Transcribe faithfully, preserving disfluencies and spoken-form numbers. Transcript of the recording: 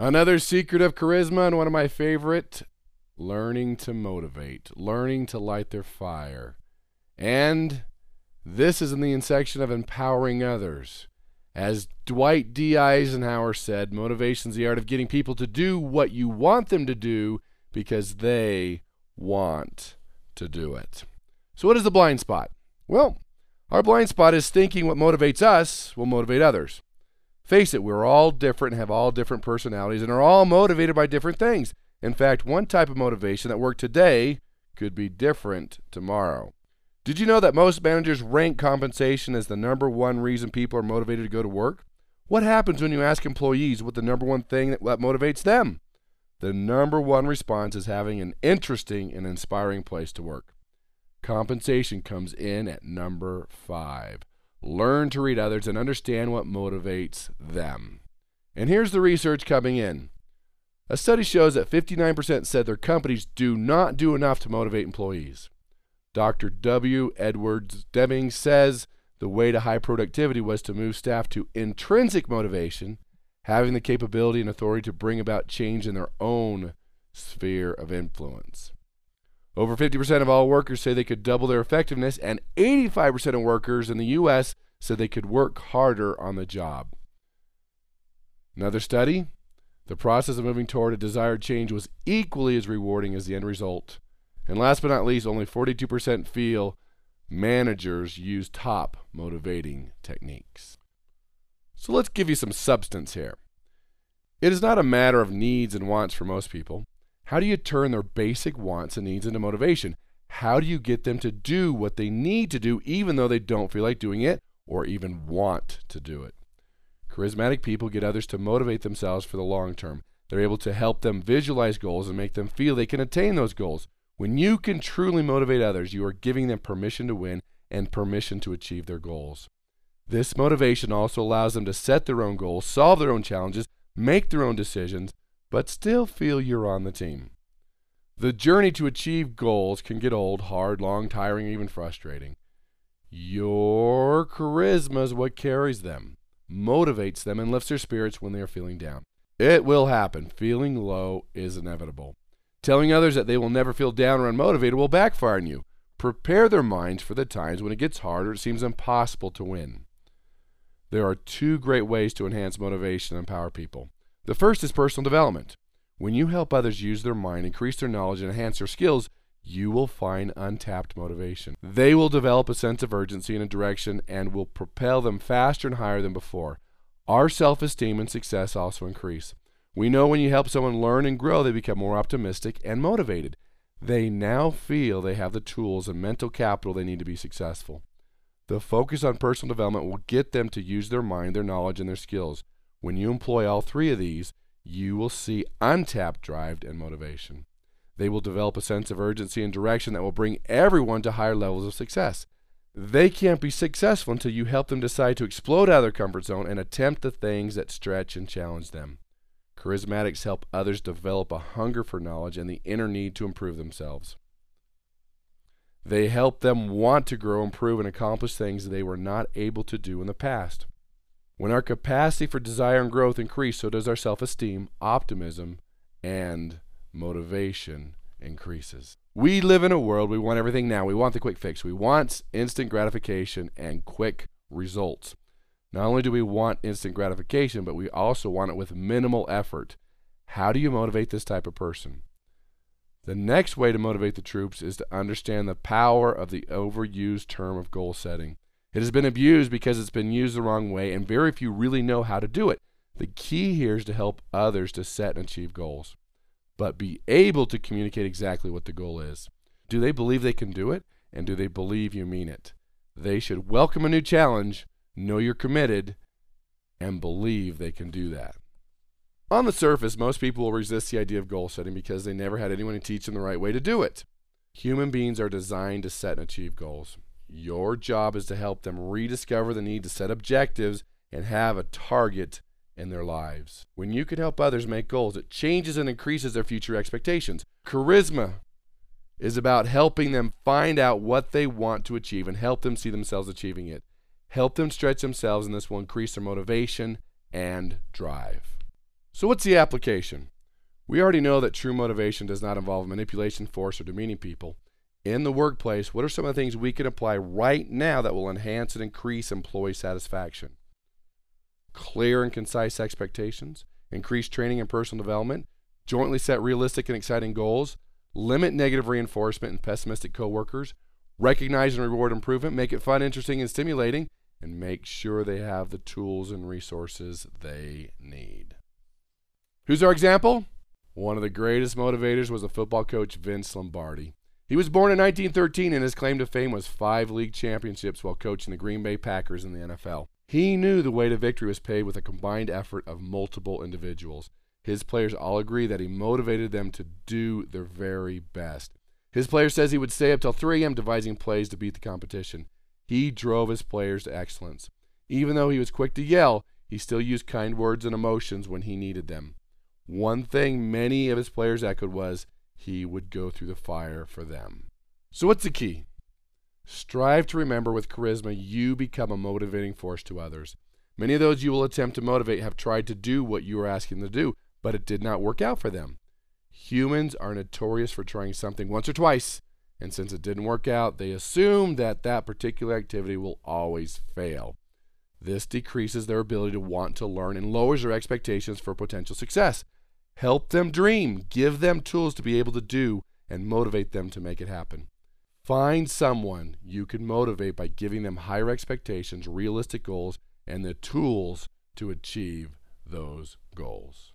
Another secret of charisma, and one of my favorite, learning to motivate, learning to light their fire. And this is in the section of empowering others. As Dwight D. Eisenhower said, motivation is the art of getting people to do what you want them to do because they want to do it. So what is the blind spot? Well, our blind spot is thinking what motivates us will motivate others. Face it, we're all different and have all different personalities and are all motivated by different things. In fact, one type of motivation that worked today could be different tomorrow. Did you know that most managers rank compensation as the number one reason people are motivated to go to work? What happens when you ask employees what the number one thing that, that motivates them? The number one response is having an interesting and inspiring place to work. Compensation comes in at number five. Learn to read others and understand what motivates them. And here's the research coming in. A study shows that fifty-nine percent said their companies do not do enough to motivate employees. Doctor W. Edwards Deming says the way to high productivity was to move staff to intrinsic motivation, having the capability and authority to bring about change in their own sphere of influence. Over fifty percent of all workers say they could double their effectiveness, and eighty-five percent of workers in the U S said they could work harder on the job. Another study, the process of moving toward a desired change was equally as rewarding as the end result. And last but not least, only forty-two percent feel managers use top motivating techniques. So let's give you some substance here. It is not a matter of needs and wants for most people. How do you turn their basic wants and needs into motivation? How do you get them to do what they need to do even though they don't feel like doing it or even want to do it? Charismatic people get others to motivate themselves for the long term. They're able to help them visualize goals and make them feel they can attain those goals. When you can truly motivate others, you are giving them permission to win and permission to achieve their goals. This motivation also allows them to set their own goals, solve their own challenges, make their own decisions, but still feel you're on the team. The journey to achieve goals can get old, hard, long, tiring, even frustrating. Your charisma is what carries them, motivates them, and lifts their spirits when they are feeling down. It will happen. Feeling low is inevitable. Telling others that they will never feel down or unmotivated will backfire on you. Prepare their minds for the times when it gets hard or it seems impossible to win. There are two great ways to enhance motivation and empower people. The first is personal development. When you help others use their mind, increase their knowledge, and enhance their skills, you will find untapped motivation. They will develop a sense of urgency and a direction and will propel them faster and higher than before. Our self-esteem and success also increase. We know when you help someone learn and grow, they become more optimistic and motivated. They now feel they have the tools and mental capital they need to be successful. The focus on personal development will get them to use their mind, their knowledge, and their skills. When you employ all three of these, you will see untapped drive and motivation. They will develop a sense of urgency and direction that will bring everyone to higher levels of success. They can't be successful until you help them decide to explode out of their comfort zone and attempt the things that stretch and challenge them. Charismatics help others develop a hunger for knowledge and the inner need to improve themselves. They help them want to grow, improve, and accomplish things they were not able to do in the past. When our capacity for desire and growth increase, so does our self-esteem, optimism, and motivation increases. We live in a world, we want everything now. We want the quick fix. We want instant gratification and quick results. Not only do we want instant gratification, but we also want it with minimal effort. How do you motivate this type of person? The next way to motivate the troops is to understand the power of the overused term of goal setting. It has been abused because it's been used the wrong way, and very few really know how to do it. The key here is to help others to set and achieve goals, but be able to communicate exactly what the goal is. Do they believe they can do it, and do they believe you mean it? They should welcome a new challenge, know you're committed, and believe they can do that. On the surface, most people will resist the idea of goal setting because they never had anyone to teach them the right way to do it. Human beings are designed to set and achieve goals. Your job is to help them rediscover the need to set objectives and have a target in their lives. When you can help others make goals, it changes and increases their future expectations. Charisma is about helping them find out what they want to achieve and help them see themselves achieving it. Help them stretch themselves, and this will increase their motivation and drive. So what's the application? We already know that true motivation does not involve manipulation, force, or demeaning people. In the workplace, what are some of the things we can apply right now that will enhance and increase employee satisfaction? Clear and concise expectations, increase training and personal development, jointly set realistic and exciting goals, limit negative reinforcement and pessimistic coworkers, recognize and reward improvement, make it fun, interesting, and stimulating, and make sure they have the tools and resources they need. Who's our example? One of the greatest motivators was the football coach Vince Lombardi. He was born in nineteen thirteen, and his claim to fame was five league championships while coaching the Green Bay Packers in the N F L. He knew the way to victory was paid with a combined effort of multiple individuals. His players all agree that he motivated them to do their very best. His player says he would stay up till three a m devising plays to beat the competition. He drove his players to excellence. Even though he was quick to yell, he still used kind words and emotions when he needed them. One thing many of his players echoed was he would go through the fire for them. So what's the key? Strive to remember with charisma you become a motivating force to others. Many of those you will attempt to motivate have tried to do what you are asking them to do, but it did not work out for them. Humans are notorious for trying something once or twice, and since it didn't work out, they assume that that particular activity will always fail. This decreases their ability to want to learn and lowers their expectations for potential success. Help them dream, give them tools to be able to do, and motivate them to make it happen. Find someone you can motivate by giving them higher expectations, realistic goals, and the tools to achieve those goals.